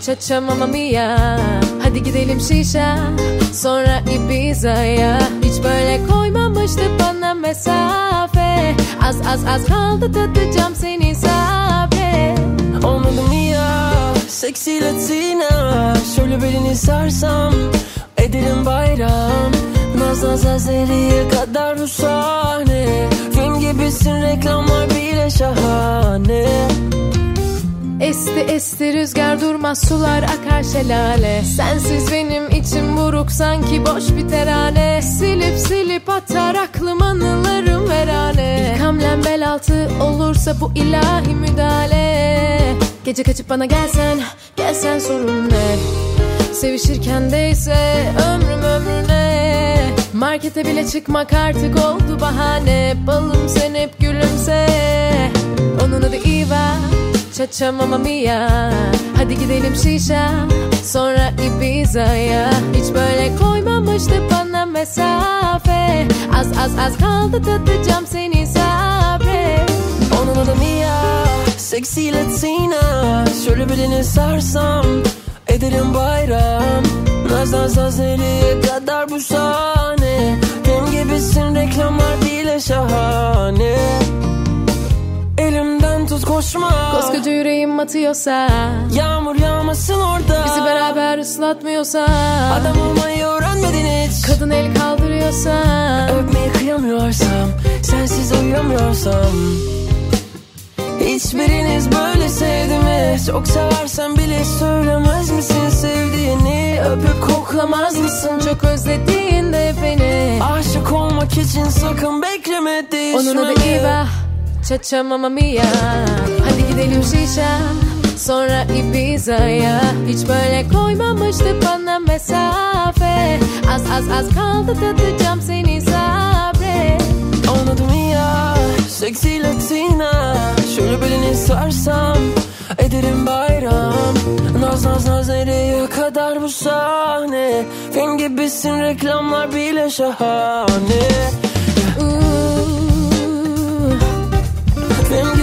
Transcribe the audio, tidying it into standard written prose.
Cha-cha mamma mia. Hadi gidelim şişe, sonra Ibiza'ya. Hiç böyle koymamıştı bana mesafe. Az kaldı tadacağım seni sabret. Olmadı mı ya seksi Latina? Şöyle belini sarsam ederim bayram. Naz Azeri'ye kadar bu sahne. Film gibisin, reklamlar bile şahane. Esti rüzgar durmaz, sular akar şelale. Sensiz benim içim buruk, sanki boş bir terane. Silip atar aklım anılarım verane. İlk hamlem bel altı olursa bu ilahi müdahale. Gece kaçıp bana gelsen sorun ne? Sevişirken değse ömrüm ömrüne. Markete bile çıkmak artık oldu bahane. Balım sen hep gülümse. Onun adı Eva, cha-cha mamma mia. Hadi gidelim şişe, sonra Ibiza'ya. Hiç böyle koymamıştı bana mesafe. Az kaldı tadacağım seni sabret. Onun adı Mia, seksi Latina. Şöyle belini sarsam ederim bayram. Naz Azeri'ye kadar bu sahne. Film gibisin, reklamlar bile şahane. Elimden tut koşma. Koskoca yüreğim atıyorsa, yağmur yağmasın orada. bizi beraber ıslatmıyorsa, adam olmayı öğrenmedin hiç. kadın el kaldırıyorsa, öpmeye kıyamıyorsam, sensiz uyuyamıyorsam. Hiçbiriniz böyle sevdi mi? Çok seversen bile söylemez misin sevdiğini? Öpüp koklamaz mısın? çok özlediğinde beni. Aşık olmak için sakın bekleme değişmemi. Onun adı Eva, cha-cha mamma mia. Hadi gidelim şişe, sonra Ibiza'ya. Hiç böyle koymamıştı bana mesafe. Az kaldı tadacağım seni sabret. Onun adı Mia, seksi Latina. Şöyle belini sarsam ederim bayram. Naz Azeri'ye kadar bu sahne. Film gibisin, reklamlar bile şahane. Film